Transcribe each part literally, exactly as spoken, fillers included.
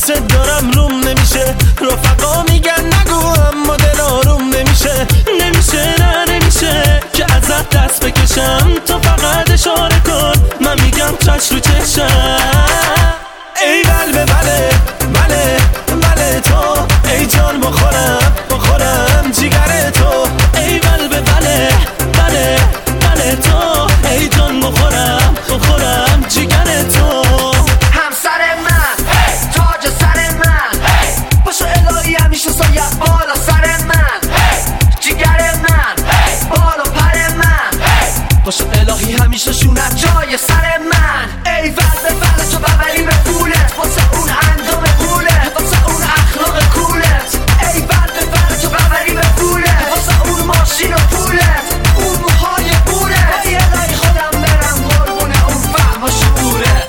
دوست دارم روم نمیشه، رفقا میگن نگو اما دل آروم نمیشه. نمیشه نه نمیشه که ازت دست بکشم، تو فقط اشاره کن من میگم چش رو چشم. ای قلب بله بله بله تو، ای جان بخورم بخورم جیگر تو. ای قلب بله بله بله تو، ای جان بخورم بخورم جیگر تو. همسر من تاج سر من، پاشو الهی همیشه سایه بالا سر من. جیگر من بالا پر من، پاشو الهی همیشه شونت جای سر من. ای ول به ول تو ببری به پولت، واسه اون اندام پولت، واسه اون اخلاق کولت. ای ول به ول تو ببری به پولت، واسه اون ماشین و پولت، اون موهای پولت. ای الهی خودم برم قربون اون فهم و شعورت.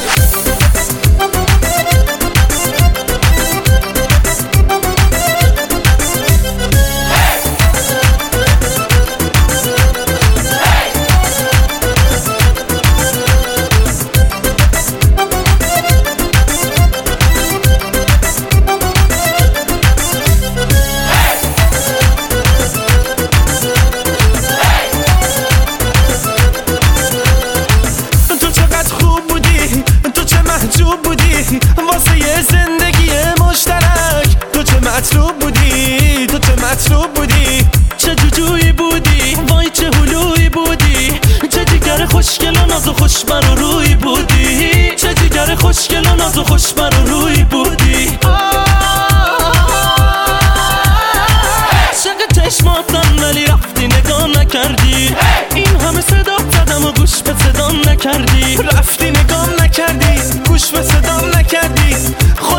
محجوب بودی واسه یه زندگی مشترک، تو چه مطلوب بودی، تو چه مطلوب بودی. چه جوجویی بودی، وای چه هلویی بودی. چه جگر خوشگل و ناز و خوش بر و روی بودی. چه جگر خوشگل و ناز و خوش بر و روی بودی. عاشق چشماتم ولی رفتی نگاه نکردی. این همه صدا زدم و گوش به صدام نکردی. رفتی نگاه نکردی، گوش به صدام نکردی.